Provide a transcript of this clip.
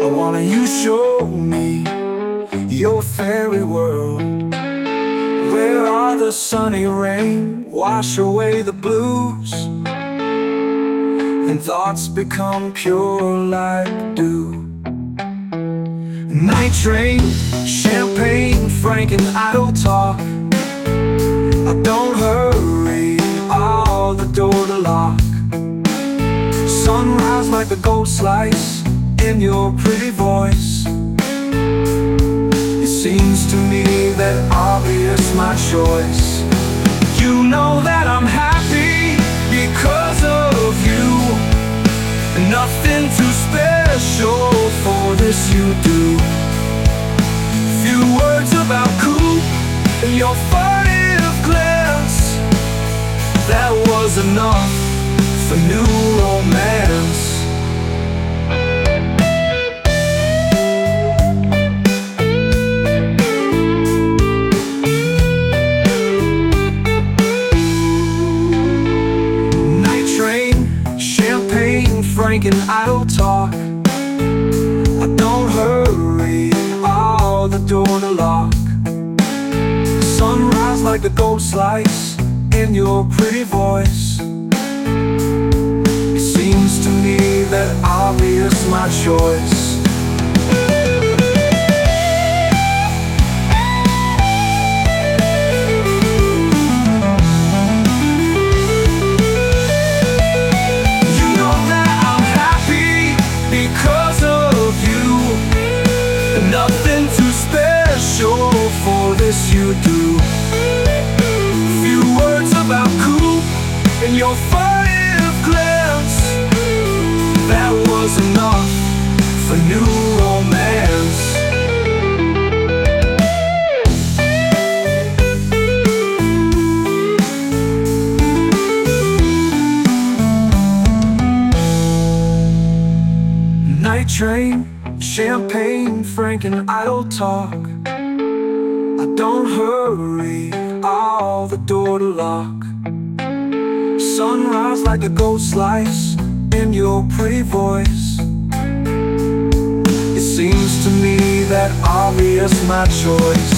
why don't you show me your fairy world? Where are the sunny rain wash away the blues, and thoughts become pure like dew? Night train, champagne, frank and idle talk. Don't hurry, all the door to lock. Sunrise like a gold slice in your pretty voice. It seems to me that obvious my choice. You know that I'm happy because of you. Nothing too special for this you do. Few words about cool and your furtive glance, that was enough for new romance. Night train, champagne, frank and idle talk. Don't hurry, all the door to lock. Sunrise like a gold slice in your pretty voice. It seems to me that obvious my choice. You know that I'm happy because of you. Nothing too special for this you do. Few words about cool and your furtive glance, that was enough for new romance. Night train, champagne, frank and idle talk. Don't hurry, all the door to lock. Sunrise like a gold slice in your pretty voice. It seems to me that obvious my choice.